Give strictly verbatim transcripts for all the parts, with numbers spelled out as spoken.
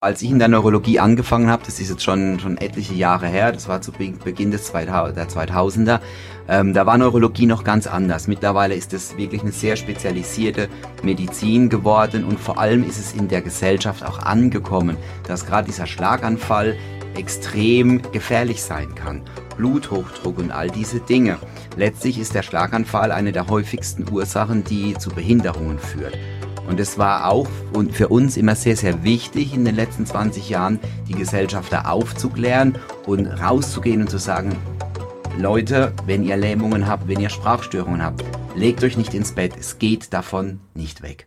Als ich in der Neurologie angefangen habe, das ist jetzt schon schon etliche Jahre her, das war zu Beginn des zweitausender, ähm, da war Neurologie noch ganz anders. Mittlerweile ist es wirklich eine sehr spezialisierte Medizin geworden und vor allem ist es in der Gesellschaft auch angekommen, dass gerade dieser Schlaganfall extrem gefährlich sein kann. Bluthochdruck und all diese Dinge. Letztlich ist der Schlaganfall eine der häufigsten Ursachen, die zu Behinderungen führt. Und es war auch und für uns immer sehr, sehr wichtig in den letzten zwanzig Jahren, die Gesellschaft da aufzuklären und rauszugehen und zu sagen, Leute, wenn ihr Lähmungen habt, wenn ihr Sprachstörungen habt, legt euch nicht ins Bett, es geht davon nicht weg.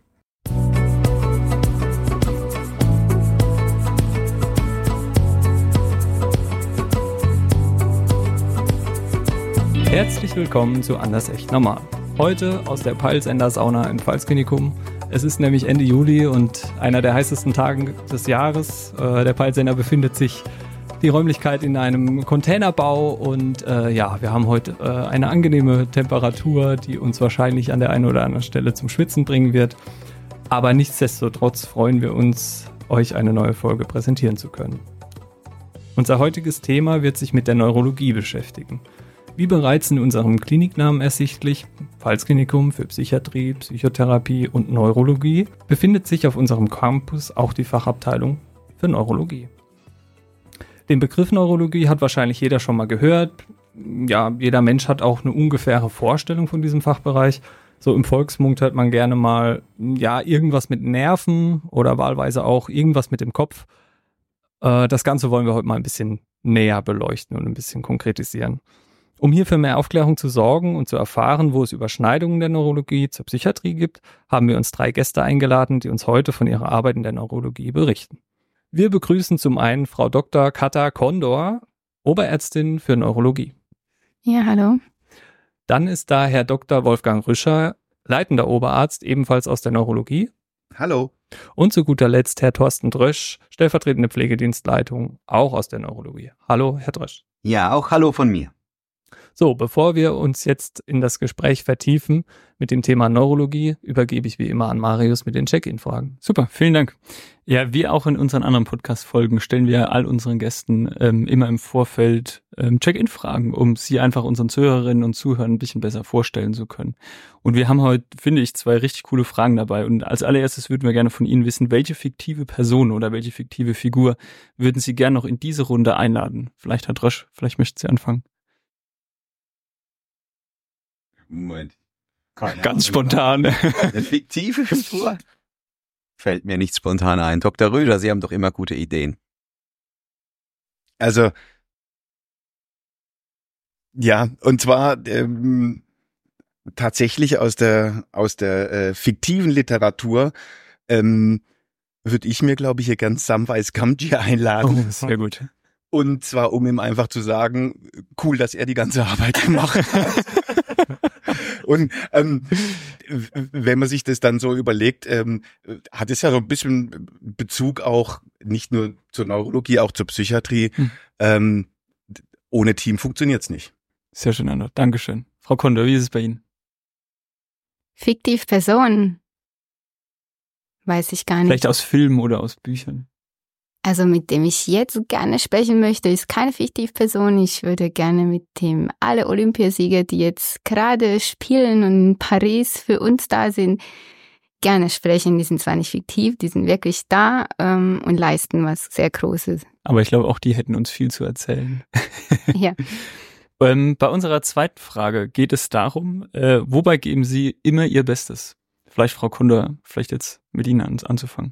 Herzlich willkommen zu Anders echt normal. Heute aus der Peilsender-Sauna im Pfalzklinikum. Es ist nämlich Ende Juli und einer der heißesten Tage des Jahres. Äh, der Peilsender befindet sich die Räumlichkeit in einem Containerbau und äh, ja, wir haben heute äh, eine angenehme Temperatur, die uns wahrscheinlich an der einen oder anderen Stelle zum Schwitzen bringen wird. Aber nichtsdestotrotz freuen wir uns, euch eine neue Folge präsentieren zu können. Unser heutiges Thema wird sich mit der Neurologie beschäftigen. Wie bereits in unserem Kliniknamen ersichtlich, Pfalzklinikum für Psychiatrie, Psychotherapie und Neurologie, befindet sich auf unserem Campus auch die Fachabteilung für Neurologie. Den Begriff Neurologie hat wahrscheinlich jeder schon mal gehört. Ja, jeder Mensch hat auch eine ungefähre Vorstellung von diesem Fachbereich. So im Volksmund hört man gerne mal, ja, irgendwas mit Nerven oder wahlweise auch irgendwas mit dem Kopf. Äh, das Ganze wollen wir heute mal ein bisschen näher beleuchten und ein bisschen konkretisieren. Um hier für mehr Aufklärung zu sorgen und zu erfahren, wo es Überschneidungen der Neurologie zur Psychiatrie gibt, haben wir uns drei Gäste eingeladen, die uns heute von ihrer Arbeit in der Neurologie berichten. Wir begrüßen zum einen Frau Doktor Katha Kondor, Oberärztin für Neurologie. Ja, hallo. Dann ist da Herr Doktor Wolfgang Rüscher, leitender Oberarzt, ebenfalls aus der Neurologie. Hallo. Und zu guter Letzt Herr Thorsten Drösch, stellvertretende Pflegedienstleitung, auch aus der Neurologie. Hallo, Herr Drösch. Ja, auch hallo von mir. So, bevor wir uns jetzt in das Gespräch vertiefen mit dem Thema Neurologie, übergebe ich wie immer an Marius mit den Check-in-Fragen. Super, vielen Dank. Ja, wie auch in unseren anderen Podcast-Folgen stellen wir all unseren Gästen ähm, immer im Vorfeld ähm, Check-in-Fragen, um sie einfach unseren Zuhörerinnen und Zuhörern ein bisschen besser vorstellen zu können. Und wir haben heute, finde ich, zwei richtig coole Fragen dabei. Und als allererstes würden wir gerne von Ihnen wissen, welche fiktive Person oder welche fiktive Figur würden Sie gerne noch in diese Runde einladen? Vielleicht Herr Drösch, vielleicht möchten Sie anfangen. Moment. Keine Ganz spontan. Eine fiktive Figur? Fällt mir nicht spontan ein. Doktor Rüscher, Sie haben doch immer gute Ideen. Also, ja, und zwar ähm, tatsächlich aus der aus der äh, fiktiven Literatur ähm, würde ich mir, glaube ich, hier ganz Samwise Gamgee einladen. Oh, sehr gut. Und zwar, um ihm einfach zu sagen, cool, dass er die ganze Arbeit gemacht hat. Und ähm, wenn man sich das dann so überlegt, ähm, hat es ja so ein bisschen Bezug auch nicht nur zur Neurologie, auch zur Psychiatrie. Hm. Ähm, ohne Team funktioniert's nicht. Sehr schön, Anna. Dankeschön. Frau Kondor, wie ist es bei Ihnen? Fiktiv Person. Weiß ich gar nicht. Vielleicht aus Filmen oder aus Büchern. Also mit dem ich jetzt gerne sprechen möchte, ist keine Fiktivperson. Ich würde gerne mit dem alle Olympiasieger, die jetzt gerade spielen und in Paris für uns da sind, gerne sprechen. Die sind zwar nicht fiktiv, die sind wirklich da ähm, und leisten was sehr Großes. Aber ich glaube, auch die hätten uns viel zu erzählen. Ja. ähm, bei unserer zweiten Frage geht es darum, äh, wobei geben Sie immer Ihr Bestes? Vielleicht, Frau Kondor, vielleicht jetzt mit Ihnen an, anzufangen.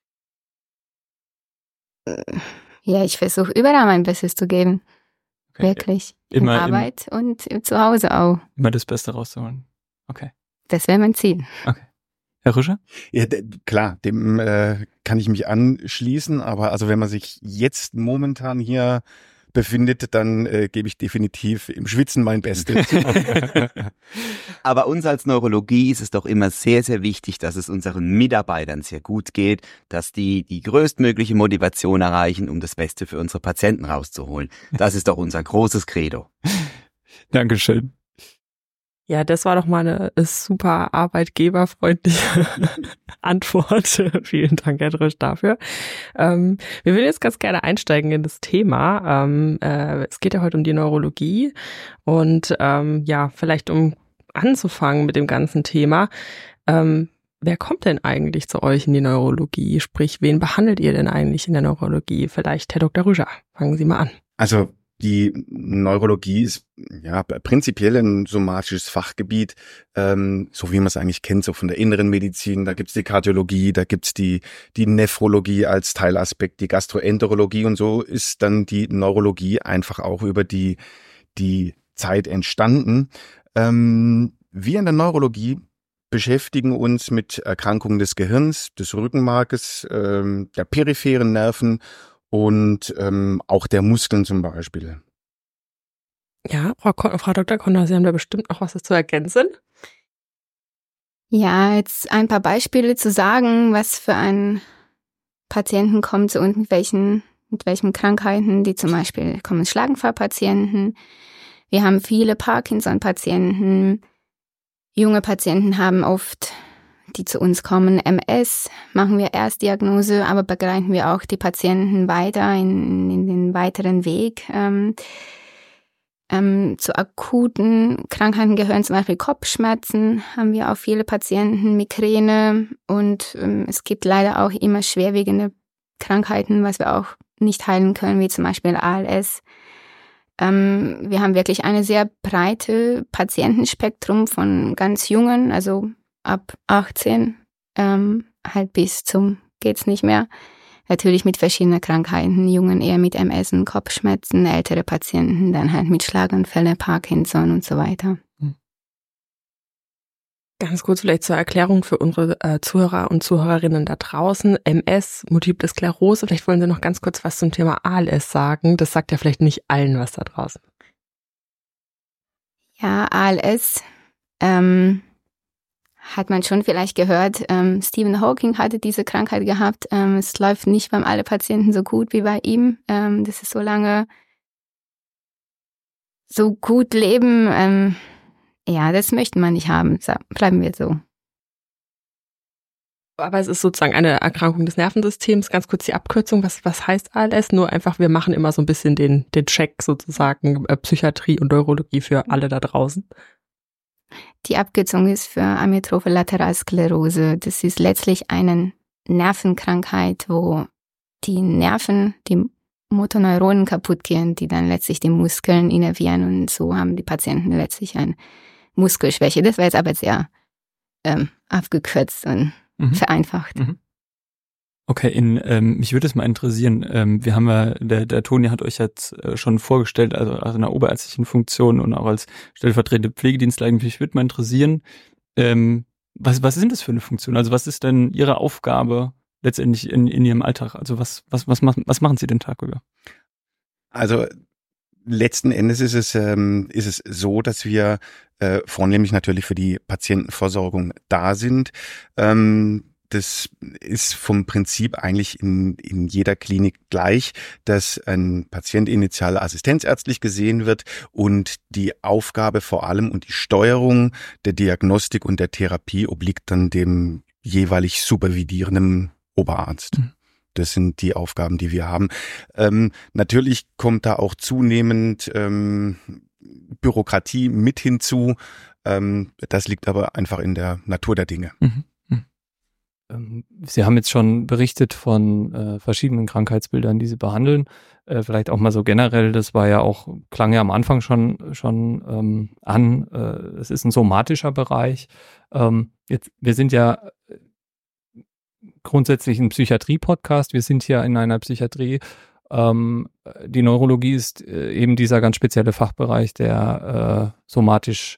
Ja, ich versuche überall mein Bestes zu geben. Okay. Wirklich. Immer, in Arbeit immer, und zu Hause auch. Immer das Beste rauszuholen. Okay. Das wäre mein Ziel. Okay. Herr Rüscher? Ja, d- klar, dem äh, kann ich mich anschließen, aber also wenn man sich jetzt momentan hier befindet, dann äh, gebe ich definitiv im Schwitzen mein Bestes. Aber uns als Neurologie ist es doch immer sehr, sehr wichtig, dass es unseren Mitarbeitern sehr gut geht, dass die die größtmögliche Motivation erreichen, um das Beste für unsere Patienten rauszuholen. Das ist doch unser großes Credo. Dankeschön. Ja, das war doch mal eine super arbeitgeberfreundliche Antwort. Vielen Dank, Herr Drösch, dafür. Ähm, wir würden jetzt ganz gerne einsteigen in das Thema. Ähm, äh, es geht ja heute um die Neurologie und ähm, ja, vielleicht um anzufangen mit dem ganzen Thema. Ähm, wer kommt denn eigentlich zu euch in die Neurologie? Sprich, wen behandelt ihr denn eigentlich in der Neurologie? Vielleicht Herr Doktor Rüscher, fangen Sie mal an. Also die Neurologie ist ja prinzipiell ein somatisches Fachgebiet, ähm, so wie man es eigentlich kennt, so von der inneren Medizin. Da gibt's die Kardiologie, da gibt's die die Nephrologie als Teilaspekt, die Gastroenterologie und so ist dann die Neurologie einfach auch über die die Zeit entstanden. Ähm, wir in der Neurologie beschäftigen uns mit Erkrankungen des Gehirns, des Rückenmarkes, ähm, der peripheren Nerven und ähm, auch der Muskeln zum Beispiel. Ja, Frau, Ko- Frau Doktor Konter, Sie haben da bestimmt noch was zu ergänzen. Ja, jetzt ein paar Beispiele zu sagen, was für ein Patienten kommt zu uns, mit welchen, mit welchen Krankheiten, die zum Beispiel kommen Schlaganfallpatienten. Wir haben viele Parkinson-Patienten. Junge Patienten haben oft, die zu uns kommen, M S, machen wir Erstdiagnose, aber begleiten wir auch die Patienten weiter in, in den weiteren Weg. Ähm, ähm, zu akuten Krankheiten gehören zum Beispiel Kopfschmerzen, haben wir auch viele Patienten, Migräne und ähm, es gibt leider auch immer schwerwiegende Krankheiten, was wir auch nicht heilen können, wie zum Beispiel A L S. Ähm, wir haben wirklich eine sehr breite Patientenspektrum von ganz Jungen, also ab achtzehn, ähm, halt bis zum geht's nicht mehr. Natürlich mit verschiedenen Krankheiten, Jungen eher mit M S und Kopfschmerzen, ältere Patienten dann halt mit Schlaganfälle, Parkinson und so weiter. Ganz kurz vielleicht zur Erklärung für unsere äh, Zuhörer und Zuhörerinnen da draußen. M S, Multiple Sklerose, vielleicht wollen Sie noch ganz kurz was zum Thema A L S sagen. Das sagt ja vielleicht nicht allen was da draußen. Ja, A L S, ähm, hat man schon vielleicht gehört, ähm, Stephen Hawking hatte diese Krankheit gehabt. Ähm, es läuft nicht beim alle Patienten so gut wie bei ihm. Ähm, das ist so lange so gut leben. Ähm, ja, das möchte man nicht haben. So, bleiben wir so. Aber es ist sozusagen eine Erkrankung des Nervensystems. Ganz kurz die Abkürzung. Was, was heißt A L S? Nur einfach, wir machen immer so ein bisschen den, den Check sozusagen, äh, Psychiatrie und Neurologie für alle da draußen. Die Abkürzung ist für Amyotrophe Lateralsklerose. Das ist letztlich eine Nervenkrankheit, wo die Nerven, die Motoneuronen kaputt gehen, die dann letztlich die Muskeln innervieren und so haben die Patienten letztlich eine Muskelschwäche. Das war jetzt aber sehr ähm, abgekürzt und mhm. vereinfacht. Mhm. Okay, in, ähm, mich würde es mal interessieren, ähm, wir haben ja, der, der Toni hat euch jetzt äh, schon vorgestellt, also aus einer oberärztlichen Funktion und auch als stellvertretende Pflegedienstleitung. Mich würde mal interessieren, ähm, was, was sind das für eine Funktion? Also was ist denn Ihre Aufgabe letztendlich in, in Ihrem Alltag? Also was, was, was, machen, was machen Sie den Tag über? Also letzten Endes ist es, ähm, ist es so, dass wir äh, vornehmlich natürlich für die Patientenversorgung da sind. Ähm, Das ist vom Prinzip eigentlich in, in jeder Klinik gleich, dass ein Patient initial assistenzärztlich gesehen wird und die Aufgabe vor allem und die Steuerung der Diagnostik und der Therapie obliegt dann dem jeweilig supervidierenden Oberarzt. Mhm. Das sind die Aufgaben, die wir haben. Ähm, natürlich kommt da auch zunehmend ähm, Bürokratie mit hinzu. Ähm, das liegt aber einfach in der Natur der Dinge. Mhm. Sie haben jetzt schon berichtet von äh, verschiedenen Krankheitsbildern, die Sie behandeln. Äh, vielleicht auch mal so generell, das war ja auch, klang ja am Anfang schon schon ähm, an, äh, es ist ein somatischer Bereich. Ähm, jetzt, wir sind ja grundsätzlich ein Psychiatrie-Podcast, wir sind hier in einer Psychiatrie. Ähm, die Neurologie ist äh, eben dieser ganz spezielle Fachbereich, der äh, somatisch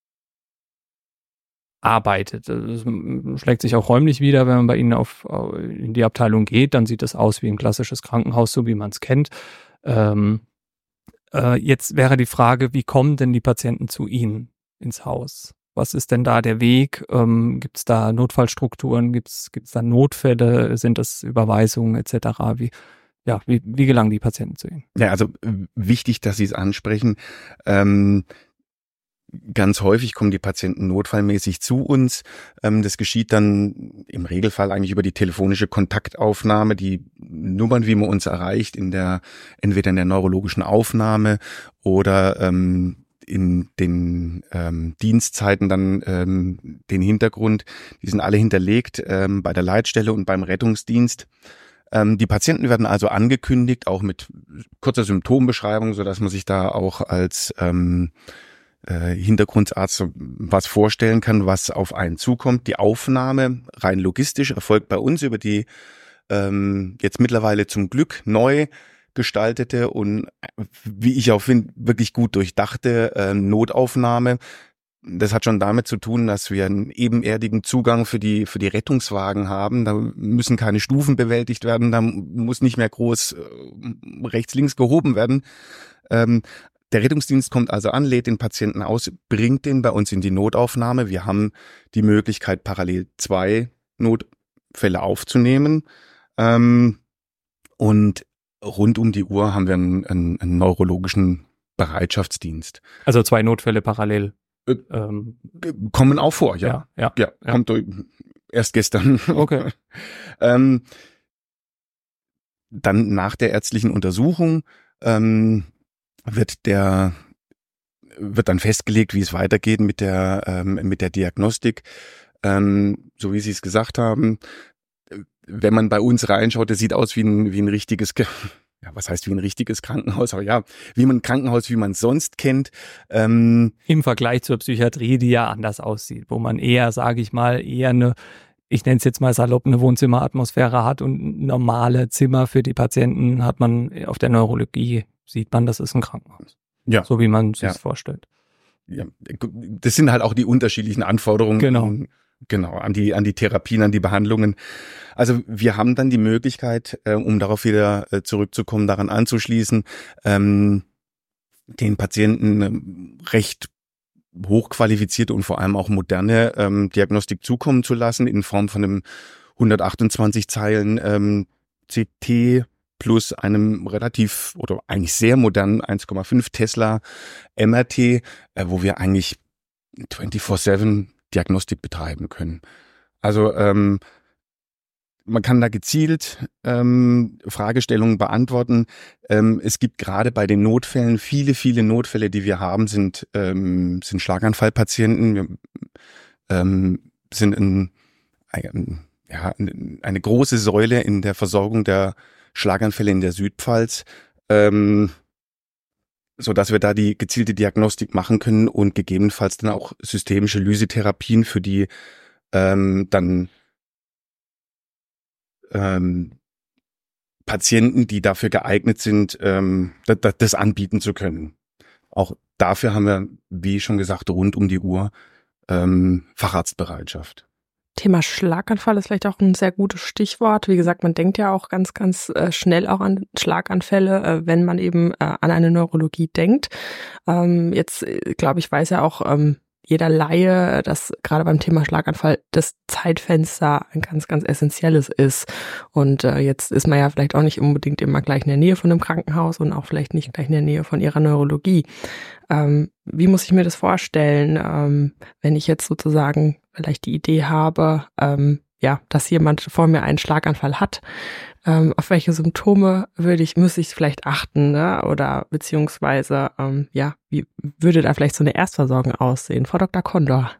arbeitet. Das schlägt sich auch räumlich wieder, wenn man bei Ihnen auf, in die Abteilung geht, dann sieht das aus wie ein klassisches Krankenhaus, so wie man es kennt. Ähm, äh, jetzt wäre die Frage, wie kommen denn die Patienten zu Ihnen ins Haus? Was ist denn da der Weg? Ähm, gibt es da Notfallstrukturen? Gibt es da Notfälle? Sind das Überweisungen et cetera? Wie, ja, wie, wie gelangen die Patienten zu Ihnen? Ja, also wichtig, dass Sie es ansprechen. Ähm, Ganz häufig kommen die Patienten notfallmäßig zu uns. Ähm, das geschieht dann im Regelfall eigentlich über die telefonische Kontaktaufnahme, die Nummern, wie man uns erreicht, in der entweder in der neurologischen Aufnahme oder ähm, in den ähm, Dienstzeiten dann ähm, den Hintergrund. Die sind alle hinterlegt ähm, bei der Leitstelle und beim Rettungsdienst. Ähm, die Patienten werden also angekündigt, auch mit kurzer Symptombeschreibung, sodass man sich da auch als ähm, äh, Hintergrundarzt was vorstellen kann, was auf einen zukommt. Die Aufnahme rein logistisch erfolgt bei uns über die ähm, jetzt mittlerweile zum Glück neu gestaltete und, wie ich auch finde, wirklich gut durchdachte äh, Notaufnahme. Das hat schon damit zu tun, dass wir einen ebenerdigen Zugang für die für die Rettungswagen haben. Da müssen keine Stufen bewältigt werden, da muss nicht mehr groß äh, rechts, links gehoben werden. Ähm, der Rettungsdienst kommt also an, lädt den Patienten aus, bringt den bei uns in die Notaufnahme. Wir haben die Möglichkeit, parallel zwei Notfälle aufzunehmen. Ähm, und rund um die Uhr haben wir einen, einen, einen neurologischen Bereitschaftsdienst. Also zwei Notfälle parallel. Ähm, kommen auch vor, ja. Ja, ja, ja. Kommt durch, erst gestern. Okay. ähm, dann nach der ärztlichen Untersuchung ähm, wird der wird dann festgelegt, wie es weitergeht mit der ähm, mit der Diagnostik. Ähm, so wie Sie es gesagt haben, wenn man bei uns reinschaut, das sieht aus wie ein wie ein richtiges Ja, was heißt wie ein richtiges Krankenhaus? Aber ja, wie man ein Krankenhaus, wie man es sonst kennt. Ähm, Im Vergleich zur Psychiatrie, die ja anders aussieht, wo man eher, sage ich mal, eher eine, ich nenne es jetzt mal salopp, eine Wohnzimmeratmosphäre hat und normale Zimmer für die Patienten hat man auf der Neurologie, sieht man, das ist ein Krankenhaus. Ja. So wie man sich ja. vorstellt. Ja, das sind halt auch die unterschiedlichen Anforderungen. Genau. Genau, an die, an die Therapien, an die Behandlungen. Also wir haben dann die Möglichkeit, äh, um darauf wieder äh, zurückzukommen, daran anzuschließen, ähm, den Patienten ähm, recht hochqualifizierte und vor allem auch moderne ähm, Diagnostik zukommen zu lassen in Form von einem hundertachtundzwanzig Zeilen ähm, C T plus einem relativ oder eigentlich sehr modernen eins Komma fünf Tesla M R T, äh, wo wir eigentlich vierundzwanzig sieben Diagnostik betreiben können. Also ähm, man kann da gezielt ähm, Fragestellungen beantworten. Ähm, es gibt gerade bei den Notfällen, viele, viele Notfälle, die wir haben, sind ähm, sind Schlaganfallpatienten. Wir ähm, sind ein, ein, ja, eine große Säule in der Versorgung der Schlaganfälle in der Südpfalz. Ähm, so dass wir da die gezielte Diagnostik machen können und gegebenenfalls dann auch systemische Lysetherapien für die ähm, dann ähm, Patienten, die dafür geeignet sind, ähm, das, das anbieten zu können. Auch dafür haben wir, wie schon gesagt, rund um die Uhr ähm, Facharztbereitschaft. Thema Schlaganfall ist vielleicht auch ein sehr gutes Stichwort. Wie gesagt, man denkt ja auch ganz, ganz äh, schnell auch an Schlaganfälle, äh, wenn man eben äh, an eine Neurologie denkt. Ähm, jetzt, äh, glaube ich, weiß ja auch ähm, jeder Laie, dass gerade beim Thema Schlaganfall das Zeitfenster ein ganz, ganz essentielles ist. Und äh, jetzt ist man ja vielleicht auch nicht unbedingt immer gleich in der Nähe von einem Krankenhaus und auch vielleicht nicht gleich in der Nähe von ihrer Neurologie. Ähm, wie muss ich mir das vorstellen, ähm, wenn ich jetzt sozusagen vielleicht die Idee habe, ähm, ja, dass jemand vor mir einen Schlaganfall hat? Ähm, auf welche Symptome würde ich, müsste ich vielleicht achten, ne? Oder beziehungsweise, ähm, ja, wie würde da vielleicht so eine Erstversorgung aussehen? Frau Doktor Kondor.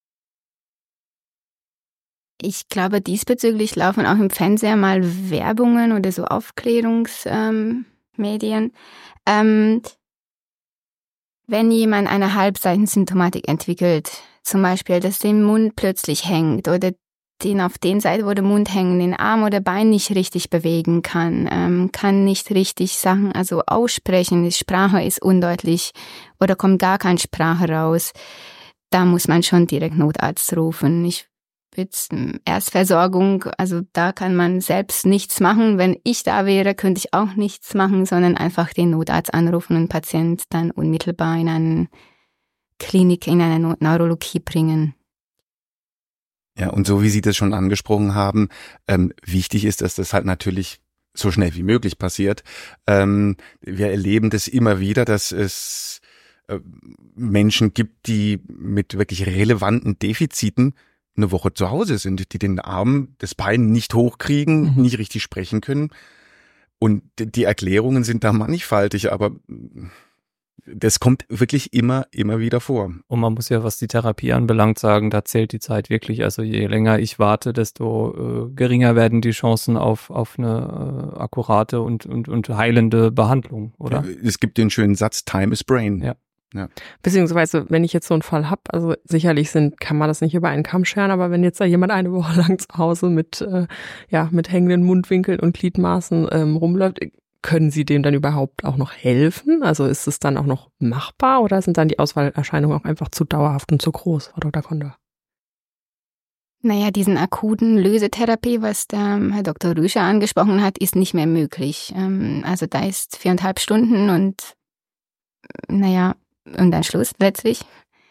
Ich glaube, diesbezüglich laufen auch im Fernseher mal Werbungen oder so Aufklärungsmedien. Ähm, ähm, wenn jemand eine Halbseitensymptomatik entwickelt, zum Beispiel, dass der Mund plötzlich hängt oder den auf den Seite, wo der Mund hängt, den Arm oder Bein nicht richtig bewegen kann, ähm, kann nicht richtig Sachen, also aussprechen, die Sprache ist undeutlich oder kommt gar keine Sprache raus, da muss man schon direkt Notarzt rufen. Ich würde Erstversorgung, also da kann man selbst nichts machen. Wenn ich da wäre, könnte ich auch nichts machen, sondern einfach den Notarzt anrufen und den Patient dann unmittelbar in eine Klinik, in eine Neurologie bringen. Ja, und so wie Sie das schon angesprochen haben, ähm, wichtig ist, dass das halt natürlich so schnell wie möglich passiert. Ähm, wir erleben das immer wieder, dass es äh, Menschen gibt, die mit wirklich relevanten Defiziten eine Woche zu Hause sind, die den Arm, das Bein nicht hochkriegen, mhm. nicht richtig sprechen können. Und die Erklärungen sind da mannigfaltig, aber das kommt wirklich immer, immer wieder vor. Und man muss ja, was die Therapie anbelangt, sagen, da zählt die Zeit wirklich. Also je länger ich warte, desto äh, geringer werden die Chancen auf, auf eine äh, akkurate und, und, und heilende Behandlung, oder? Es gibt den schönen Satz, Time is Brain. Ja. Ja. Beziehungsweise, wenn ich jetzt so einen Fall habe, also sicherlich sind, kann man das nicht über einen Kamm scheren, aber wenn jetzt da jemand eine Woche lang zu Hause mit, äh, ja, mit hängenden Mundwinkeln und Gliedmaßen ähm, rumläuft, können Sie dem dann überhaupt auch noch helfen? Also ist es dann auch noch machbar oder sind dann die Ausfallerscheinungen auch einfach zu dauerhaft und zu groß, Frau Doktor Kondor? Naja, diesen akuten Lösetherapie, was der Herr Doktor Rüscher angesprochen hat, ist nicht mehr möglich. Ähm, also da ist viereinhalb Stunden und naja, und dann Schluss letztlich.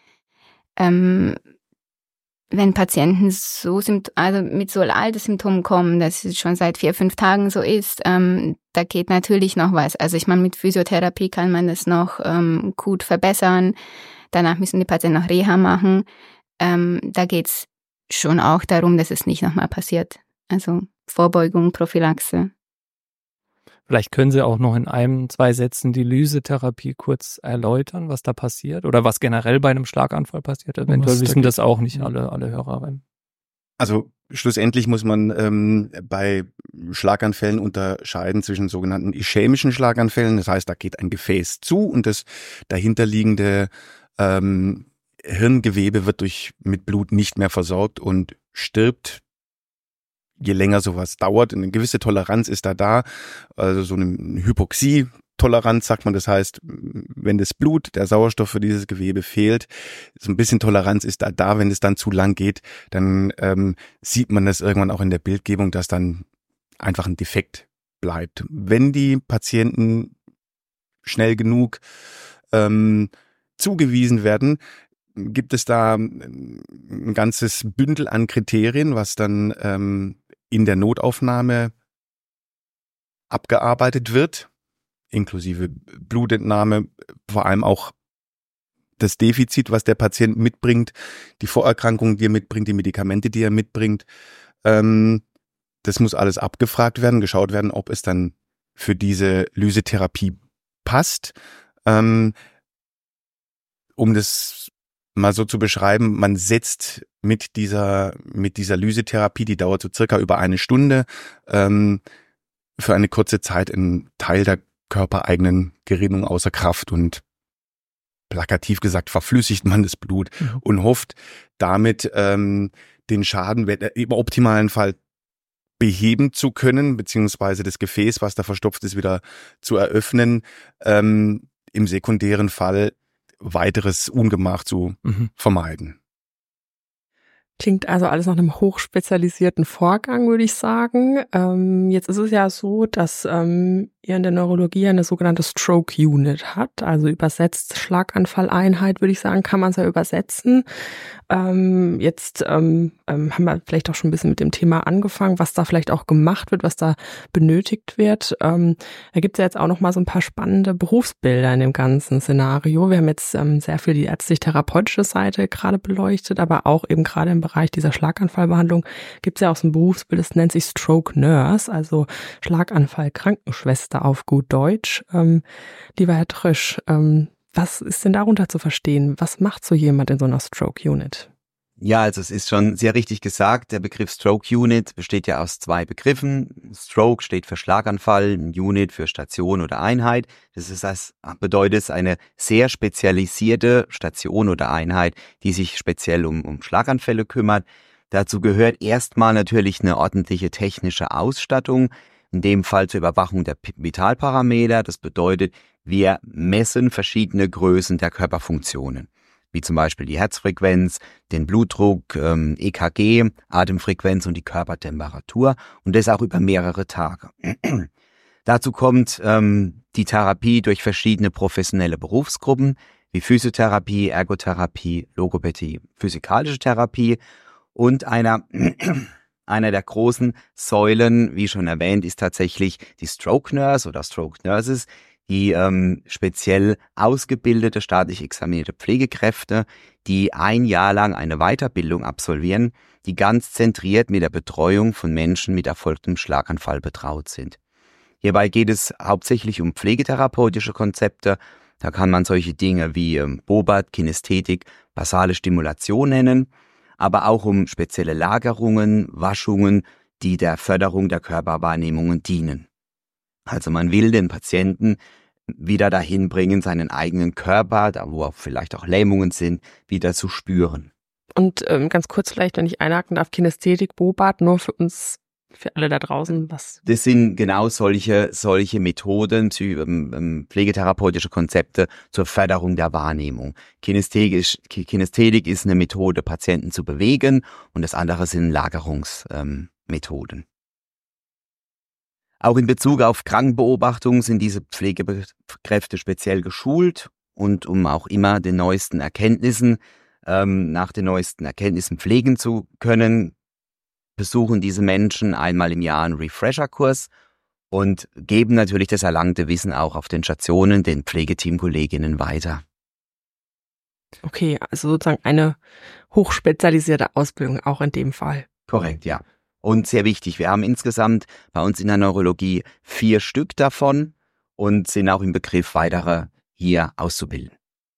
Ähm, wenn Patienten so also mit so alten Symptomen kommen, dass es schon seit vier, fünf Tagen so ist, ähm, da geht natürlich noch was. Also ich meine, mit Physiotherapie kann man das noch ähm, gut verbessern. Danach müssen die Patienten noch Reha machen. Ähm, da geht's schon auch darum, dass es nicht nochmal passiert. Also Vorbeugung, Prophylaxe. Vielleicht können Sie auch noch in einem, zwei Sätzen die Lysetherapie kurz erläutern, was da passiert oder was generell bei einem Schlaganfall passiert. Eventuell wissen das auch nicht alle, alle Hörerinnen. Also schlussendlich muss man ähm, bei Schlaganfällen unterscheiden zwischen sogenannten ischämischen Schlaganfällen. Das heißt, da geht ein Gefäß zu und das dahinterliegende ähm, Hirngewebe wird durch mit Blut nicht mehr versorgt und stirbt. Je länger sowas dauert, eine gewisse Toleranz ist da da, also so eine Hypoxie-Toleranz sagt man, das heißt, wenn das Blut, der Sauerstoff für dieses Gewebe fehlt, so ein bisschen Toleranz ist da da, wenn es dann zu lang geht, dann ähm, sieht man das irgendwann auch in der Bildgebung, dass dann einfach ein Defekt bleibt. Wenn die Patienten schnell genug ähm, zugewiesen werden, gibt es da ein ganzes Bündel an Kriterien, was dann ähm, in der Notaufnahme abgearbeitet wird, inklusive Blutentnahme, vor allem auch das Defizit, was der Patient mitbringt, die Vorerkrankungen, die er mitbringt, die Medikamente, die er mitbringt. Ähm, das muss alles abgefragt werden, geschaut werden, ob es dann für diese Lysetherapie passt. Ähm, um das mal so zu beschreiben, man setzt mit dieser mit dieser Lysetherapie, die dauert so circa über eine Stunde, ähm, für eine kurze Zeit einen Teil der körpereigenen Gerinnung außer Kraft und plakativ gesagt verflüssigt man das Blut mhm. und hofft damit ähm, den Schaden im optimalen Fall beheben zu können, beziehungsweise das Gefäß, was da verstopft ist, wieder zu eröffnen, ähm, im sekundären Fall weiteres Ungemach zu mhm. vermeiden. Klingt also alles nach einem hochspezialisierten Vorgang, würde ich sagen. Ähm, jetzt ist es ja so, dass ähm, ihr in der Neurologie eine sogenannte Stroke Unit hat, also übersetzt Schlaganfalleinheit, würde ich sagen, kann man es ja übersetzen. Ähm, jetzt ähm, ähm, haben wir vielleicht auch schon ein bisschen mit dem Thema angefangen, was da vielleicht auch gemacht wird, was da benötigt wird. Ähm, da gibt es ja jetzt auch noch mal so ein paar spannende Berufsbilder in dem ganzen Szenario. Wir haben jetzt ähm, sehr viel die ärztlich-therapeutische Seite gerade beleuchtet, aber auch eben gerade im Bereich dieser Schlaganfallbehandlung gibt es ja auch so ein Berufsbild, das nennt sich Stroke Nurse, also Schlaganfall-Krankenschwester auf gut Deutsch. Ähm, lieber Herr Trösch, ähm, was ist denn darunter zu verstehen? Was macht so jemand in so einer Stroke Unit? Ja, also es ist schon sehr richtig gesagt, der Begriff Stroke Unit besteht ja aus zwei Begriffen. Stroke steht für Schlaganfall, Unit für Station oder Einheit. Das ist, das bedeutet eine sehr spezialisierte Station oder Einheit, die sich speziell um, um Schlaganfälle kümmert. Dazu gehört erstmal natürlich eine ordentliche technische Ausstattung, in dem Fall zur Überwachung der Vitalparameter. Das bedeutet, wir messen verschiedene Größen der Körperfunktionen, wie zum Beispiel die Herzfrequenz, den Blutdruck, ähm, E K G, Atemfrequenz und die Körpertemperatur und das auch über mehrere Tage. Dazu kommt ähm, die Therapie durch verschiedene professionelle Berufsgruppen wie Physiotherapie, Ergotherapie, Logopädie, physikalische Therapie und einer Einer der großen Säulen, wie schon erwähnt, ist tatsächlich die Stroke Nurse oder Stroke Nurses, die ähm, speziell ausgebildete, staatlich examinierte Pflegekräfte, die ein Jahr lang eine Weiterbildung absolvieren, die ganz zentriert mit der Betreuung von Menschen mit erfolgtem Schlaganfall betraut sind. Hierbei geht es hauptsächlich um pflegetherapeutische Konzepte. Da kann man solche Dinge wie ähm, Bobat, Kinästhetik, basale Stimulation nennen, aber auch um spezielle Lagerungen, Waschungen, die der Förderung der Körperwahrnehmungen dienen. Also man will den Patienten wieder dahin bringen, seinen eigenen Körper, da wo auch vielleicht auch Lähmungen sind, wieder zu spüren. Und ähm, ganz kurz vielleicht, wenn ich einhaken darf, Kinästhetik, Bobat, nur für uns, für alle da draußen, was? Das sind genau solche, solche Methoden, pflegetherapeutische Konzepte zur Förderung der Wahrnehmung. Kinästhetik, Kinästhetik ist eine Methode, Patienten zu bewegen, und das andere sind Lagerungsmethoden. Auch in Bezug auf Krankenbeobachtung sind diese Pflegekräfte speziell geschult, und um auch immer den neuesten Erkenntnissen, ähm, nach den neuesten Erkenntnissen pflegen zu können, besuchen diese Menschen einmal im Jahr einen Refresher-Kurs und geben natürlich das erlangte Wissen auch auf den Stationen den Pflegeteamkolleginnen weiter. Okay, also sozusagen eine hochspezialisierte Ausbildung auch in dem Fall. Korrekt, ja. Und sehr wichtig, wir haben insgesamt bei uns in der Neurologie vier Stück davon und sind auch im Begriff, weitere hier auszubilden.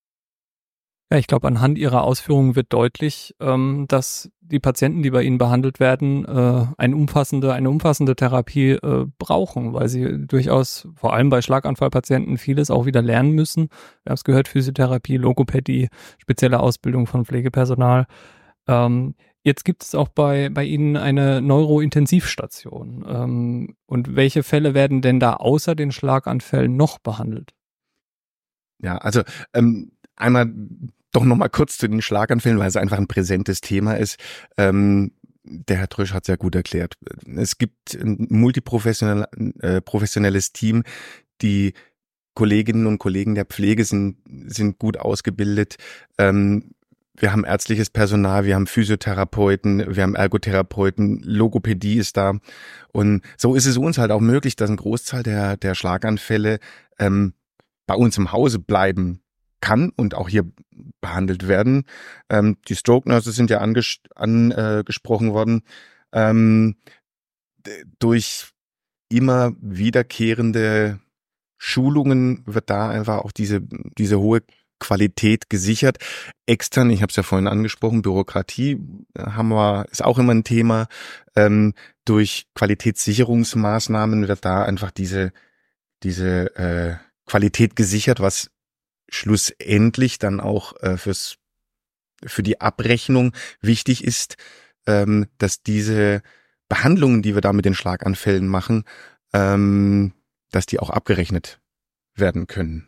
Ja, ich glaube, anhand Ihrer Ausführungen wird deutlich, ähm, dass die Patienten, die bei Ihnen behandelt werden, äh, eine umfassende, eine umfassende Therapie äh, brauchen, weil sie durchaus, vor allem bei Schlaganfallpatienten, vieles auch wieder lernen müssen. Wir haben es gehört, Physiotherapie, Logopädie, spezielle Ausbildung von Pflegepersonal. Ähm, jetzt gibt es auch bei, bei Ihnen eine Neurointensivstation. Ähm, und welche Fälle werden denn da außer den Schlaganfällen noch behandelt? Ja, also ähm, einmal doch nochmal kurz zu den Schlaganfällen, weil es einfach ein präsentes Thema ist. Ähm, der Herr Trösch hat es ja gut erklärt. Es gibt ein multiprofessionelles äh, professionelles Team. Die Kolleginnen und Kollegen der Pflege sind, sind gut ausgebildet. Ähm, wir haben ärztliches Personal, wir haben Physiotherapeuten, wir haben Ergotherapeuten, Logopädie ist da. Und so ist es uns halt auch möglich, dass ein Großteil der, der Schlaganfälle ähm, bei uns im Hause bleiben kann und auch hier behandelt werden. Ähm, die Stroke Nurses sind ja anges- angesprochen äh, worden. Ähm, d- durch immer wiederkehrende Schulungen wird da einfach auch diese diese hohe Qualität gesichert. Extern, ich habe es ja vorhin angesprochen, Bürokratie haben wir, ist auch immer ein Thema. Ähm, durch Qualitätssicherungsmaßnahmen wird da einfach diese diese äh, Qualität gesichert, was schlussendlich dann auch äh, fürs für die Abrechnung wichtig ist, ähm, dass diese Behandlungen, die wir da mit den Schlaganfällen machen, ähm, dass die auch abgerechnet werden können.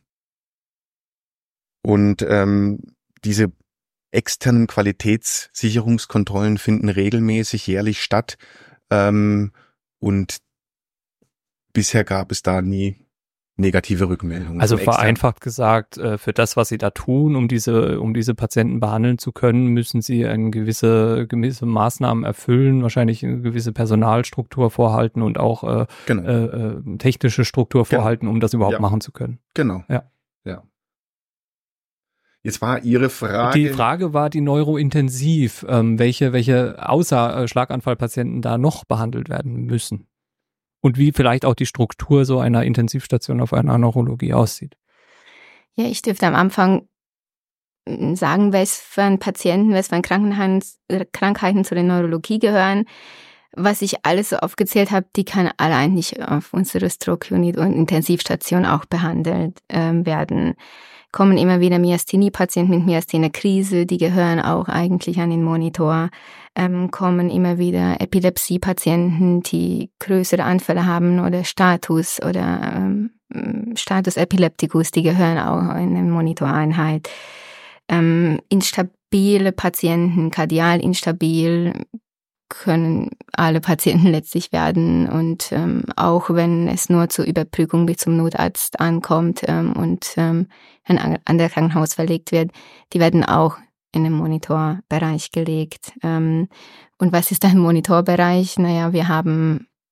Und ähm, diese externen Qualitätssicherungskontrollen finden regelmäßig jährlich statt, ähm, und bisher gab es da nie negative Rückmeldungen. Also vereinfacht gesagt, für das, was Sie da tun, um diese, um diese Patienten behandeln zu können, müssen Sie eine gewisse, gewisse Maßnahmen erfüllen, wahrscheinlich eine gewisse Personalstruktur vorhalten und auch äh, genau. äh, technische Struktur vorhalten, um das überhaupt ja. machen zu können. Genau. Ja. ja. Jetzt war Ihre Frage. Die Frage war die Neurointensiv, ähm, welche, welche außer äh, Schlaganfallpatienten da noch behandelt werden müssen. Und wie vielleicht auch die Struktur so einer Intensivstation auf einer Neurologie aussieht. Ja, ich dürfte am Anfang sagen, was für ein Patienten, was für ein Krankheiten zu der Neurologie gehören. Was ich alles so aufgezählt habe, die kann alle eigentlich auf unserer Stroke Unit und Intensivstation auch behandelt ähm, werden. Kommen immer wieder Myasthenie-Patienten mit Myasthenie-Krise, die gehören auch eigentlich an den Monitor. Ähm, kommen immer wieder Epilepsie-Patienten, die größere Anfälle haben oder Status oder ähm, Status Epilepticus, die gehören auch in eine Monitoreinheit. Ähm, instabile Patienten, kardial instabil, können alle Patienten letztlich werden und ähm, auch wenn es nur zur Überprüfung bis zum Notarzt ankommt ähm, und ähm, ein anderes Krankenhaus verlegt wird, die werden auch in den Monitorbereich gelegt. Ähm, und was ist ein Monitorbereich? Naja, wir haben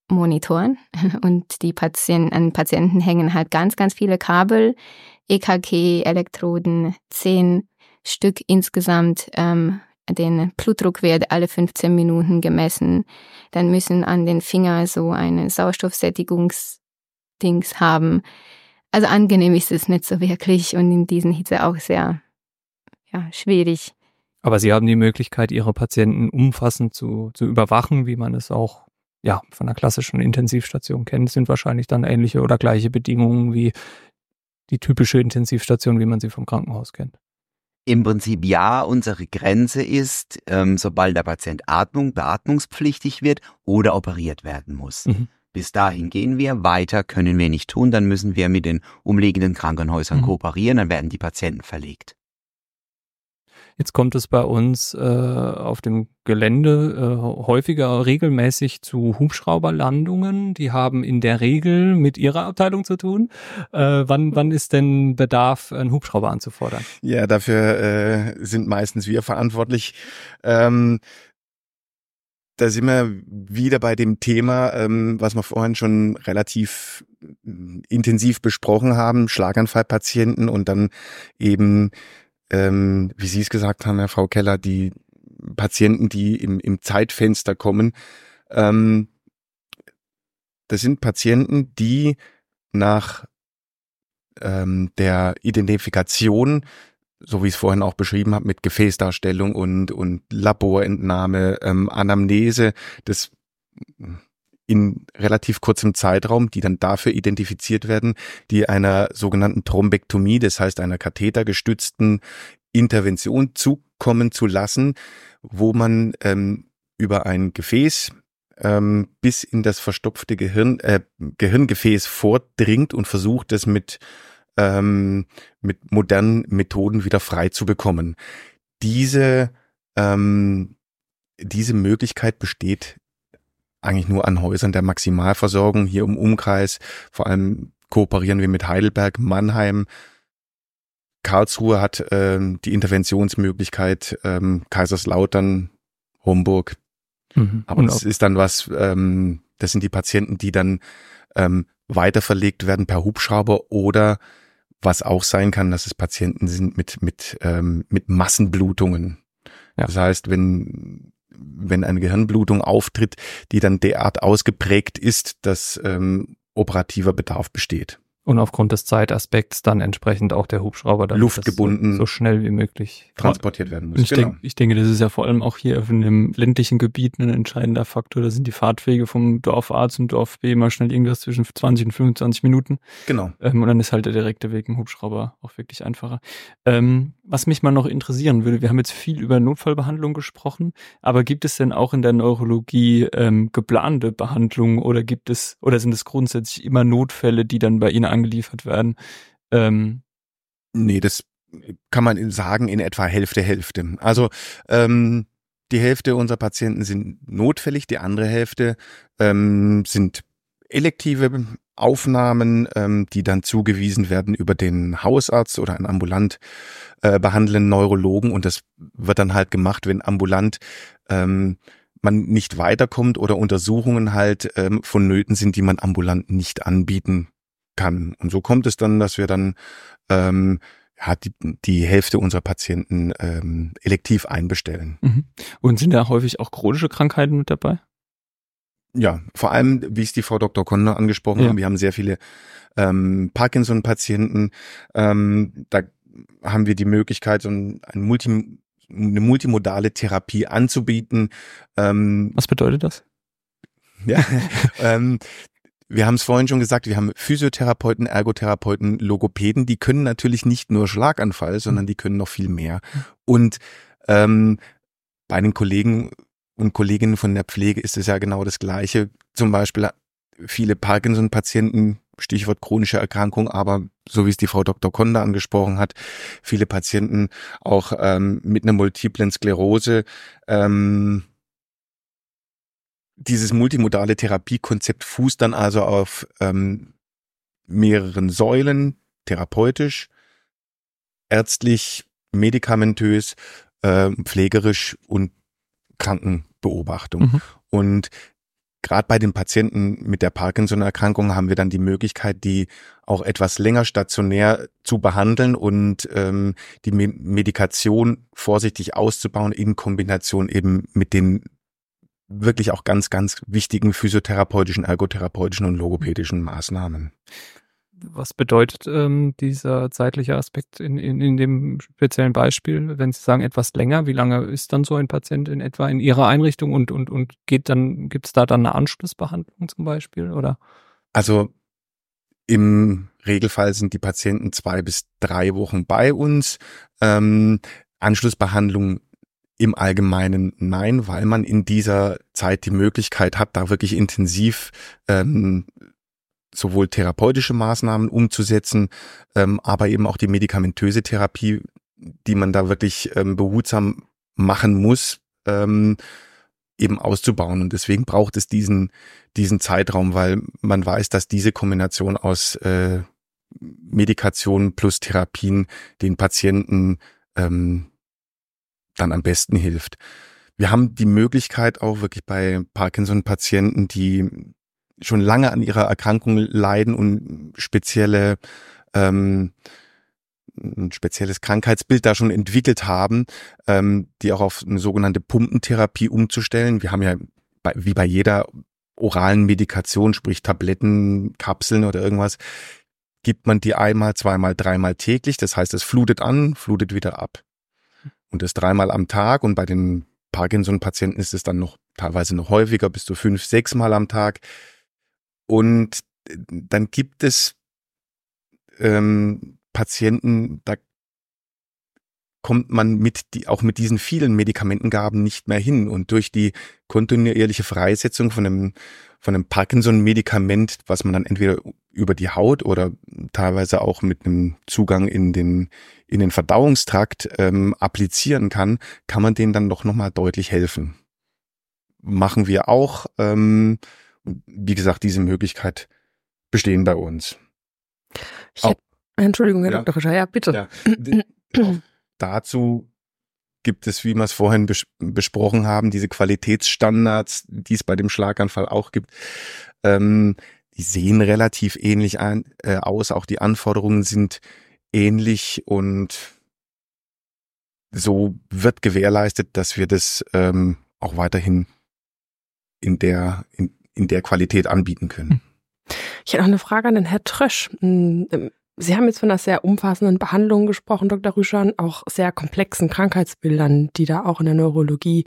Monitoren und die Patienten, an Patienten hängen halt ganz, ganz viele Kabel, E K G-Elektroden, zehn Stück insgesamt. Ähm, den Blutdruck wird alle fünfzehn Minuten gemessen. Dann müssen an den Finger so eine Sauerstoffsättigungsdings haben. Also angenehm ist es nicht so wirklich und in diesen Hitze auch sehr ja, schwierig. Aber Sie haben die Möglichkeit, Ihre Patienten umfassend zu, zu überwachen, wie man es auch ja, von einer klassischen Intensivstation kennt. Sind wahrscheinlich dann ähnliche oder gleiche Bedingungen wie die typische Intensivstation, wie man sie vom Krankenhaus kennt. Im Prinzip ja, unsere Grenze ist, ähm, sobald der Patient Atmung, beatmungspflichtig wird oder operiert werden muss. Mhm. Bis dahin gehen wir, weiter können wir nicht tun, dann müssen wir mit den umliegenden Krankenhäusern mhm. kooperieren, dann werden die Patienten verlegt. Jetzt kommt es bei uns äh, auf dem Gelände äh, häufiger regelmäßig zu Hubschrauberlandungen. Die haben in der Regel mit Ihrer Abteilung zu tun. Äh, wann, wann ist denn Bedarf, einen Hubschrauber anzufordern? Ja, dafür äh, sind meistens wir verantwortlich. Ähm, da sind wir wieder bei dem Thema, ähm, was wir vorhin schon relativ intensiv besprochen haben, Schlaganfallpatienten und dann eben Ähm, wie Sie es gesagt haben, Herr Frau Keller, die Patienten, die im, im Zeitfenster kommen, ähm, das sind Patienten, die nach ähm, der Identifikation, so wie ich es vorhin auch beschrieben habe, mit Gefäßdarstellung und, und Laborentnahme, ähm, Anamnese, das in relativ kurzem Zeitraum, die dann dafür identifiziert werden, die einer sogenannten Thrombektomie, das heißt einer kathetergestützten Intervention zukommen zu lassen, wo man ähm, über ein Gefäß ähm, bis in das verstopfte Gehirn, äh, Gehirngefäß vordringt und versucht, das mit, ähm, mit modernen Methoden wieder frei zu bekommen. Diese, ähm, diese Möglichkeit besteht eigentlich nur an Häusern der Maximalversorgung hier im Umkreis. Vor allem kooperieren wir mit Heidelberg, Mannheim. Karlsruhe hat ähm, die Interventionsmöglichkeit, ähm, Kaiserslautern, Homburg. Mhm. Aber das ist dann was, ähm, das sind die Patienten, die dann ähm, weiterverlegt werden per Hubschrauber oder was auch sein kann, dass es Patienten sind mit mit ähm, mit Massenblutungen. Ja. Das heißt, wenn wenn eine Gehirnblutung auftritt, die dann derart ausgeprägt ist, dass ähm, operativer Bedarf besteht. Und aufgrund des Zeitaspekts dann entsprechend auch der Hubschrauber dann luftgebunden so, so schnell wie möglich transportiert werden muss. Ich, genau. denk, ich denke, das ist ja vor allem auch hier in dem ländlichen Gebiet ein entscheidender Faktor. Da sind die Fahrtwege vom Dorf A zum Dorf B mal schnell irgendwas zwischen zwanzig und fünfundzwanzig Minuten. Genau. Ähm, und dann ist halt der direkte Weg im Hubschrauber auch wirklich einfacher. Ähm, was mich mal noch interessieren würde, wir haben jetzt viel über Notfallbehandlung gesprochen, aber gibt es denn auch in der Neurologie ähm, geplante Behandlungen oder gibt es, oder sind es grundsätzlich immer Notfälle, die dann bei Ihnen angeliefert werden? Ähm, nee, das kann man sagen in etwa Hälfte, Hälfte. Also ähm, die Hälfte unserer Patienten sind notfällig, die andere Hälfte ähm, sind elektive Aufnahmen, ähm, die dann zugewiesen werden über den Hausarzt oder einen ambulant äh, behandelnden Neurologen und das wird dann halt gemacht, wenn ambulant ähm, man nicht weiterkommt oder Untersuchungen halt ähm, vonnöten sind, die man ambulant nicht anbieten kann. Und so kommt es dann, dass wir dann ähm, ja, die, die Hälfte unserer Patienten ähm, elektiv einbestellen. Mhm. Und sind da häufig auch chronische Krankheiten mit dabei? Ja, vor allem, wie es die Frau Doktor Konner angesprochen ja. haben, wir haben sehr viele ähm, Parkinson-Patienten. Ähm, da haben wir die Möglichkeit, so ein, ein Multi, eine multimodale Therapie anzubieten. Ähm, Was bedeutet das? Ja, ähm, wir haben es vorhin schon gesagt, wir haben Physiotherapeuten, Ergotherapeuten, Logopäden, die können natürlich nicht nur Schlaganfall, sondern die können noch viel mehr. Und ähm, bei den Kollegen und Kolleginnen von der Pflege ist es ja genau das Gleiche. Zum Beispiel viele Parkinson-Patienten, Stichwort chronische Erkrankung, aber so wie es die Frau Doktor Konda angesprochen hat, viele Patienten auch ähm, mit einer multiplen Sklerose. Ähm, dieses multimodale Therapiekonzept fußt dann also auf ähm, mehreren Säulen, therapeutisch, ärztlich, medikamentös, äh, pflegerisch und Krankenbeobachtung. Mhm. Und gerade bei den Patienten mit der Parkinson-Erkrankung haben wir dann die Möglichkeit, die auch etwas länger stationär zu behandeln und ähm, die Me- Medikation vorsichtig auszubauen in Kombination eben mit den wirklich auch ganz, ganz wichtigen physiotherapeutischen, ergotherapeutischen und logopädischen Maßnahmen. Was bedeutet ähm, dieser zeitliche Aspekt in, in, in dem speziellen Beispiel, wenn Sie sagen etwas länger? Wie lange ist dann so ein Patient in etwa in Ihrer Einrichtung und und und geht dann gibt es da dann eine Anschlussbehandlung zum Beispiel oder? Also im Regelfall sind die Patienten zwei bis drei Wochen bei uns. Ähm, Anschlussbehandlung im Allgemeinen nein, weil man in dieser Zeit die Möglichkeit hat, da wirklich intensiv ähm, sowohl therapeutische Maßnahmen umzusetzen, ähm, aber eben auch die medikamentöse Therapie, die man da wirklich ähm, behutsam machen muss, ähm, eben auszubauen. Und deswegen braucht es diesen diesen Zeitraum, weil man weiß, dass diese Kombination aus äh, Medikation plus Therapien den Patienten ähm, dann am besten hilft. Wir haben die Möglichkeit auch wirklich bei Parkinson-Patienten, die schon lange an ihrer Erkrankung leiden und spezielle ähm, ein spezielles Krankheitsbild da schon entwickelt haben, ähm, die auch auf eine sogenannte Pumpentherapie umzustellen. Wir haben ja bei, wie bei jeder oralen Medikation, sprich Tabletten, Kapseln oder irgendwas, gibt man die einmal, zweimal, dreimal täglich. Das heißt, es flutet an, flutet wieder ab. Und das dreimal am Tag. Und bei den Parkinson-Patienten ist es dann noch teilweise noch häufiger, bis zu fünf, sechs Mal am Tag. Und dann gibt es ähm, Patienten, da kommt man mit die, auch mit diesen vielen Medikamentengaben nicht mehr hin. Und durch die kontinuierliche Freisetzung von einem, von einem Parkinson-Medikament, was man dann entweder über die Haut oder teilweise auch mit einem Zugang in den, in den Verdauungstrakt ähm, applizieren kann, kann man denen dann doch nochmal deutlich helfen. Machen wir auch. Ähm, wie gesagt, diese Möglichkeit bestehen bei uns. Ich hätte, Entschuldigung, Herr Ja. Doktor Rischer, ja, bitte. Ja. Dazu gibt es, wie wir es vorhin bes- besprochen haben, diese Qualitätsstandards, die es bei dem Schlaganfall auch gibt. Ähm, die sehen relativ ähnlich ein, äh, aus. Auch die Anforderungen sind ähnlich und so wird gewährleistet, dass wir das ähm, auch weiterhin in der in, in der Qualität anbieten können. Ich hätte noch eine Frage an den Herrn Trösch. Sie haben jetzt von einer sehr umfassenden Behandlung gesprochen, Doktor Rüschan, auch sehr komplexen Krankheitsbildern, die da auch in der Neurologie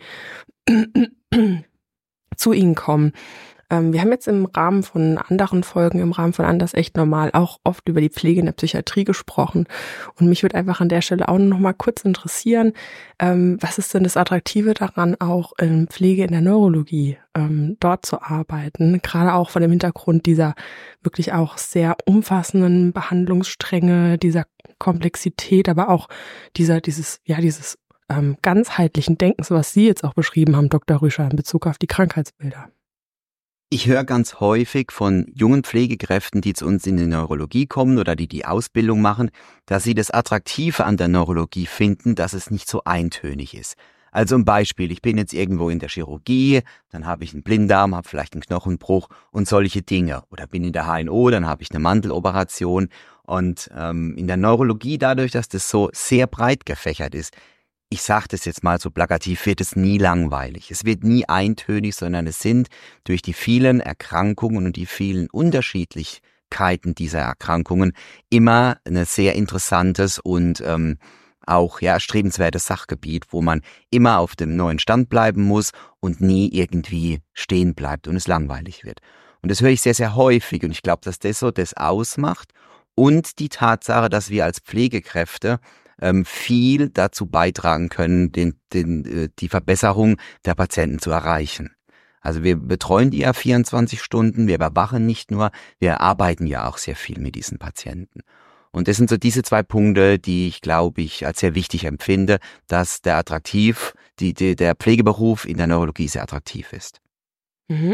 zu Ihnen kommen. Wir haben jetzt im Rahmen von anderen Folgen, im Rahmen von Anders echt normal auch oft über die Pflege in der Psychiatrie gesprochen. Und mich würde einfach an der Stelle auch noch mal kurz interessieren, was ist denn das Attraktive daran, auch in Pflege in der Neurologie dort zu arbeiten? Gerade auch vor dem Hintergrund dieser wirklich auch sehr umfassenden Behandlungsstränge, dieser Komplexität, aber auch dieser, dieses, ja, dieses ähm, ganzheitlichen Denkens, was Sie jetzt auch beschrieben haben, Doktor Rüscher, in Bezug auf die Krankheitsbilder. Ich höre ganz häufig von jungen Pflegekräften, die zu uns in die Neurologie kommen oder die die Ausbildung machen, dass sie das Attraktive an der Neurologie finden, dass es nicht so eintönig ist. Also ein Beispiel, ich bin jetzt irgendwo in der Chirurgie, dann habe ich einen Blinddarm, habe vielleicht einen Knochenbruch und solche Dinge. Oder bin in der H N O, dann habe ich eine Mandeloperation. Und ähm, in der Neurologie, dadurch, dass das so sehr breit gefächert ist, ich sage das jetzt mal so plakativ, wird es nie langweilig. Es wird nie eintönig, sondern es sind durch die vielen Erkrankungen und die vielen Unterschiedlichkeiten dieser Erkrankungen immer ein sehr interessantes und ähm, auch ja erstrebenswertes Sachgebiet, wo man immer auf dem neuen Stand bleiben muss und nie irgendwie stehen bleibt und es langweilig wird. Und das höre ich sehr, sehr häufig und ich glaube, dass das so das ausmacht und die Tatsache, dass wir als Pflegekräfte viel dazu beitragen können, den, den, die Verbesserung der Patienten zu erreichen. Also wir betreuen die ja vierundzwanzig Stunden, wir überwachen nicht nur, wir arbeiten ja auch sehr viel mit diesen Patienten. Und das sind so diese zwei Punkte, die ich, glaube ich, als sehr wichtig empfinde, dass der attraktiv, die, die, der Pflegeberuf in der Neurologie sehr attraktiv ist. Mhm.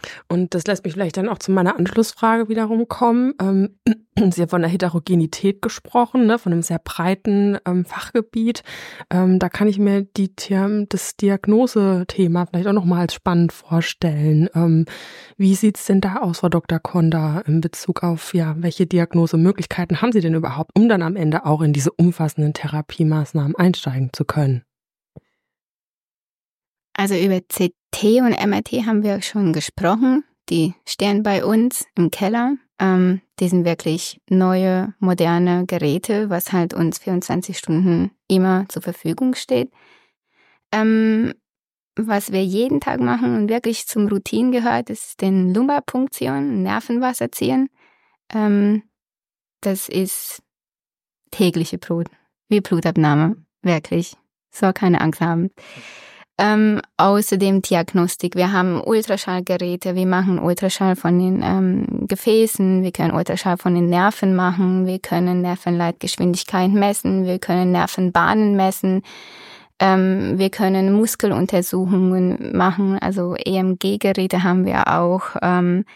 Und das lässt mich vielleicht dann auch zu meiner Anschlussfrage wiederum kommen. Ähm, Sie haben von der Heterogenität gesprochen, ne, von einem sehr breiten ähm, Fachgebiet. Ähm, da kann ich mir die, das Diagnosethema vielleicht auch nochmal als spannend vorstellen. Ähm, wie sieht's denn da aus, Frau Doktor Konda, in Bezug auf, ja, welche Diagnosemöglichkeiten haben Sie denn überhaupt, um dann am Ende auch in diese umfassenden Therapiemaßnahmen einsteigen zu können? Also über C T und M R T haben wir schon gesprochen. Die stehen bei uns im Keller. Ähm, die sind wirklich neue, moderne Geräte, was halt uns vierundzwanzig Stunden immer zur Verfügung steht. Ähm, was wir jeden Tag machen und wirklich zum Routine gehört, ist den Lumbalpunktion, Nervenwasser ziehen. Ähm, das ist tägliche Brot, wie Blutabnahme, wirklich. Soll keine Angst haben. Ähm, außerdem Diagnostik. Wir haben Ultraschallgeräte, wir machen Ultraschall von den ähm, Gefäßen, wir können Ultraschall von den Nerven machen, wir können Nervenleitgeschwindigkeit messen, wir können Nervenbahnen messen, ähm, wir können Muskeluntersuchungen machen, also E M G-Geräte haben wir auch. Ähm,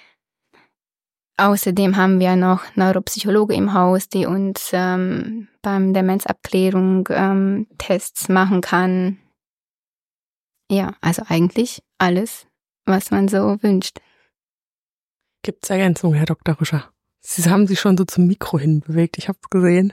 außerdem haben wir noch Neuropsychologe im Haus, die uns ähm, beim Demenzabklärung ähm, Tests machen kann. Ja, also eigentlich alles, was man so wünscht. Gibt's Ergänzungen, Herr Doktor Rüscher? Sie haben sich schon so zum Mikro hin bewegt, ich habe es gesehen.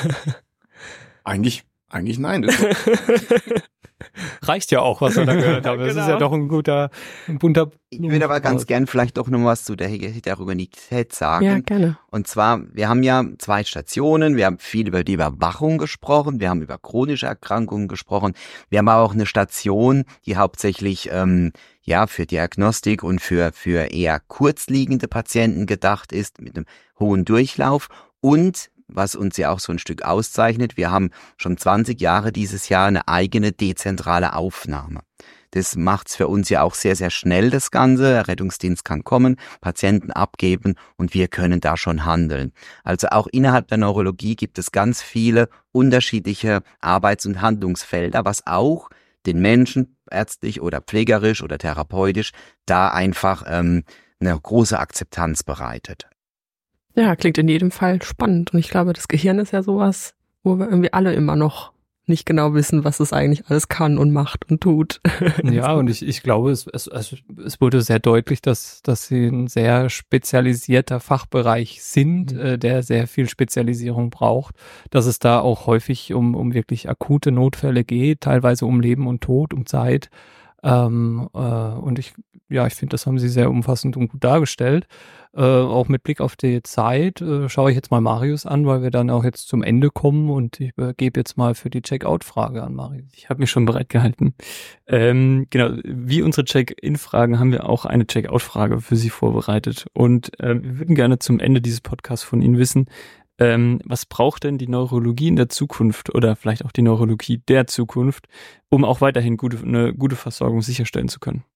Eigentlich, eigentlich nein. Das Reicht ja auch, was wir da gehört haben. Das Genau. ist ja doch ein guter, ein bunter... Ich würde aber ganz gern vielleicht doch noch was zu der Heterogenität sagen. Ja, gerne. Und zwar, wir haben ja zwei Stationen, wir haben viel über die Überwachung gesprochen, wir haben über chronische Erkrankungen gesprochen, wir haben aber auch eine Station, die hauptsächlich ähm, ja für Diagnostik und für für eher kurzliegende Patienten gedacht ist, mit einem hohen Durchlauf. Und was uns ja auch so ein Stück auszeichnet, wir haben schon zwanzig Jahre dieses Jahr eine eigene dezentrale Aufnahme. Das macht's für uns ja auch sehr, sehr schnell, das Ganze. Der Rettungsdienst kann kommen, Patienten abgeben und wir können da schon handeln. Also auch innerhalb der Neurologie gibt es ganz viele unterschiedliche Arbeits- und Handlungsfelder, was auch den Menschen ärztlich oder pflegerisch oder therapeutisch da einfach ähm, eine große Akzeptanz bereitet. Ja, klingt in jedem Fall spannend. Und ich glaube, das Gehirn ist ja sowas, wo wir irgendwie alle immer noch nicht genau wissen, was es eigentlich alles kann und macht und tut. Ja, und ich, ich glaube, es, es, es wurde sehr deutlich, dass, dass sie ein sehr spezialisierter Fachbereich sind, mhm. äh, der sehr viel Spezialisierung braucht, dass es da auch häufig um, um wirklich akute Notfälle geht, teilweise um Leben und Tod, um Zeit. Ähm, äh, und ich, ja, ich finde, das haben sie sehr umfassend und gut dargestellt. Äh, auch mit Blick auf die Zeit äh, schaue ich jetzt mal Marius an, weil wir dann auch jetzt zum Ende kommen und ich äh, gebe jetzt mal für die Check-out-Frage an Marius. Ich habe mich schon bereit gehalten. Ähm, genau, wie unsere Check-in-Fragen haben wir auch eine Check-out-Frage für Sie vorbereitet und äh, wir würden gerne zum Ende dieses Podcasts von Ihnen wissen, Ähm, was braucht denn die Neurologie in der Zukunft oder vielleicht auch die Neurologie der Zukunft, um auch weiterhin gute, eine gute Versorgung sicherstellen zu können?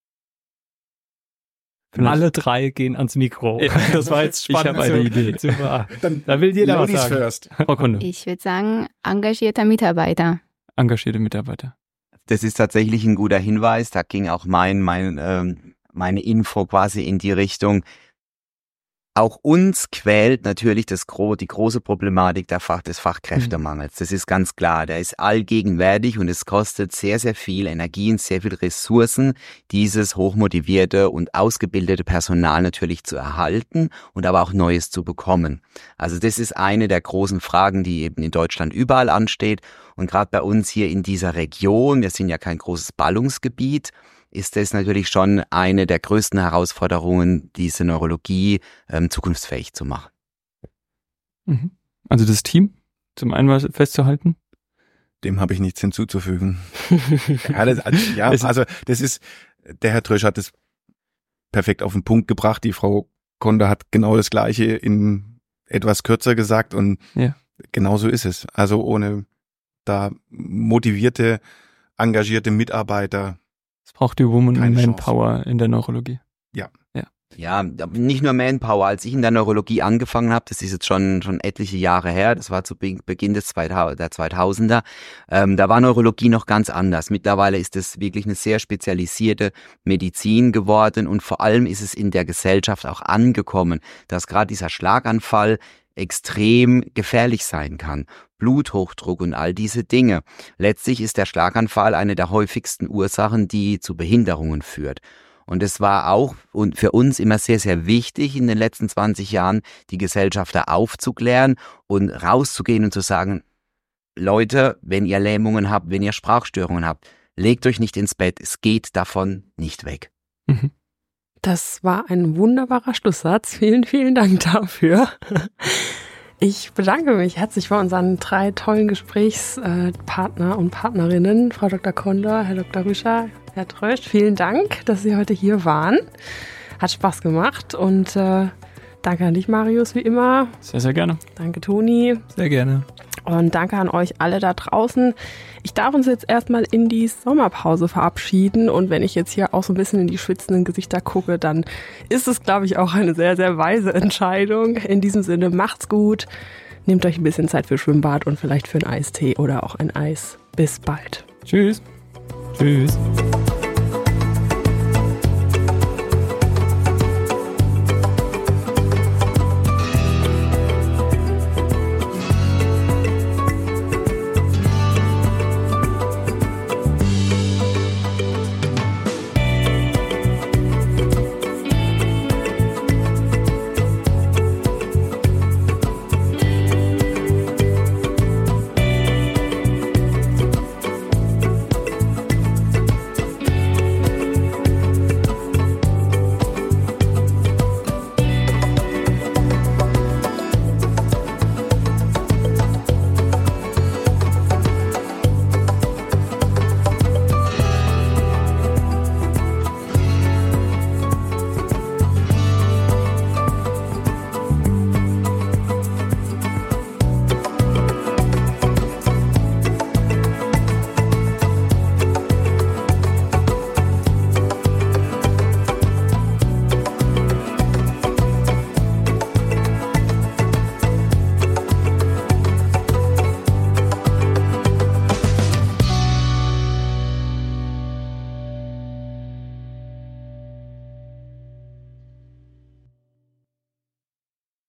Vielleicht. Alle drei gehen ans Mikro. Ja. Das war jetzt spannend. Ich habe eine Idee. Super. Dann da will jeder was sagen. First. Frau Konde. Ich würde sagen, engagierter Mitarbeiter. Engagierte Mitarbeiter. Das ist tatsächlich ein guter Hinweis. Da ging auch mein, mein, ähm, meine Info quasi in die Richtung. Auch uns quält natürlich das gro- die große Problematik der Fach- des Fachkräftemangels. Das ist ganz klar. Der ist allgegenwärtig und es kostet sehr, sehr viel Energie und sehr viel Ressourcen, dieses hochmotivierte und ausgebildete Personal natürlich zu erhalten und aber auch Neues zu bekommen. Also das ist eine der großen Fragen, die eben in Deutschland überall ansteht. Und gerade bei uns hier in dieser Region, wir sind ja kein großes Ballungsgebiet, ist es natürlich schon eine der größten Herausforderungen, diese Neurologie ähm, zukunftsfähig zu machen. Mhm. Also das Team, zum einen was festzuhalten? Dem habe ich nichts hinzuzufügen. ja, das, also, ja, also das ist, der Herr Trösch hat es perfekt auf den Punkt gebracht. Die Frau Konda hat genau das Gleiche in etwas kürzer gesagt und ja. Genau so ist es. Also ohne da motivierte, engagierte Mitarbeiter. Es braucht die Woman and Manpower in der Neurologie. Ja. Ja. Ja, nicht nur Manpower. Als ich in der Neurologie angefangen habe, das ist jetzt schon schon etliche Jahre her, das war zu Beginn des der zweitausender, ähm, da war Neurologie noch ganz anders. Mittlerweile ist es wirklich eine sehr spezialisierte Medizin geworden und vor allem ist es in der Gesellschaft auch angekommen, dass gerade dieser Schlaganfall extrem gefährlich sein kann. Bluthochdruck und all diese Dinge. Letztlich ist der Schlaganfall eine der häufigsten Ursachen, die zu Behinderungen führt. Und es war auch und für uns immer sehr, sehr wichtig, in den letzten zwanzig Jahren die Gesellschaft da aufzuklären und rauszugehen und zu sagen, Leute, wenn ihr Lähmungen habt, wenn ihr Sprachstörungen habt, legt euch nicht ins Bett, es geht davon nicht weg. Mhm. Das war ein wunderbarer Schlusssatz. Vielen, vielen Dank dafür. Ich bedanke mich herzlich bei unseren drei tollen Gesprächspartner und Partnerinnen, Frau Doktor Kondor, Herr Doktor Rüscher, Herr Trösch. Vielen Dank, dass Sie heute hier waren. Hat Spaß gemacht und äh, danke an dich, Marius, wie immer. Sehr, sehr gerne. Danke, Toni. Sehr gerne. Und danke an euch alle da draußen. Ich darf uns jetzt erstmal in die Sommerpause verabschieden. Und wenn ich jetzt hier auch so ein bisschen in die schwitzenden Gesichter gucke, dann ist es, glaube ich, auch eine sehr, sehr weise Entscheidung. In diesem Sinne, macht's gut. Nehmt euch ein bisschen Zeit für Schwimmbad und vielleicht für einen Eistee oder auch ein Eis. Bis bald. Tschüss. Tschüss.